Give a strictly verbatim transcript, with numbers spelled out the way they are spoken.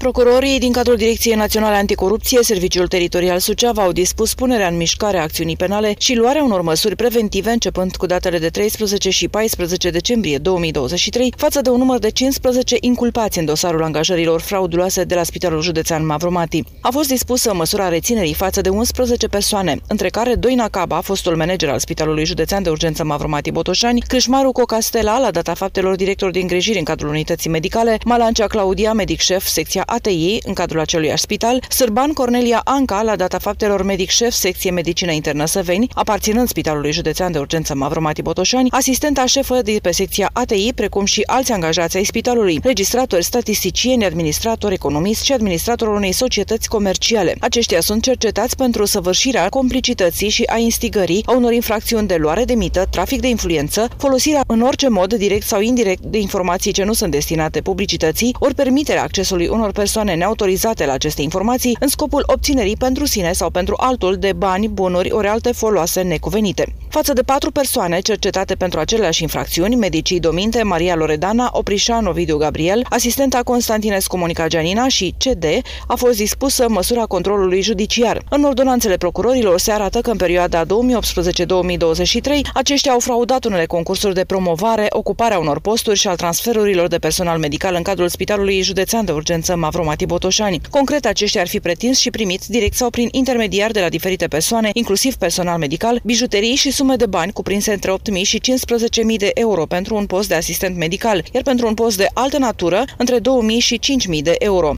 Procurorii din cadrul Direcției Naționale Anticorupție, Serviciul Teritorial Suceava, au dispus punerea în mișcare a acțiunii penale și luarea unor măsuri preventive începând cu datele de treisprezece și paisprezece decembrie două mii douăzeci și trei față de un număr de cincisprezece inculpați în dosarul angajărilor frauduloase de la Spitalul Județean Mavromati. A fost dispusă măsura reținerii față de unsprezece persoane, între care Doina Caba, fostul manager al Spitalului Județean de Urgență Mavromati Botoșani, Crâșmaru Cocastela, la data faptelor director de îngrijiri în cadrul unității medicale, Malancea Claudia, medic șef, secția A T I, în cadrul aceluiași spital, Sârban Cornelia Anca, la data faptelor medic șef, secție medicină internă Săveni, aparținând Spitalului Județean de Urgență Mavromati Botoșani, asistenta șefă de pe secția A T I, precum și alți angajați ai spitalului, registratori, statisticieni, administratori, economiști și administratorul unei societăți comerciale. Aceștia sunt cercetați pentru săvârșirea complicității și a instigării a unor infracțiuni de luare de mită, trafic de influență, folosirea în orice mod, direct sau indirect, de informații ce nu sunt destinate publicității, ori permiterea accesului unor persoane neautorizate la aceste informații în scopul obținerii pentru sine sau pentru altul de bani, bunuri ori alte foloase necuvenite. Față de patru persoane cercetate pentru aceleași infracțiuni, medicii Dominte, Maria Loredana, Oprișan Ovidiu Gabriel, asistenta Constantinescu Monica Gianina și C D, a fost dispusă măsura controlului judiciar. În ordonanțele procurorilor se arată că în perioada două mii optsprezece două mii douăzeci și trei aceștia au fraudat unele concursuri de promovare, ocuparea unor posturi și al transferurilor de personal medical în cadrul Spitalului Județean de Urgență Mavromati Botoșani. Concret, aceștia ar fi pretins și primit direct sau prin intermediar de la diferite persoane, inclusiv personal medical, bijuterii și sume de bani cuprinse între opt mii și cincisprezece mii de euro pentru un post de asistent medical, iar pentru un post de altă natură între două mii și cinci mii de euro.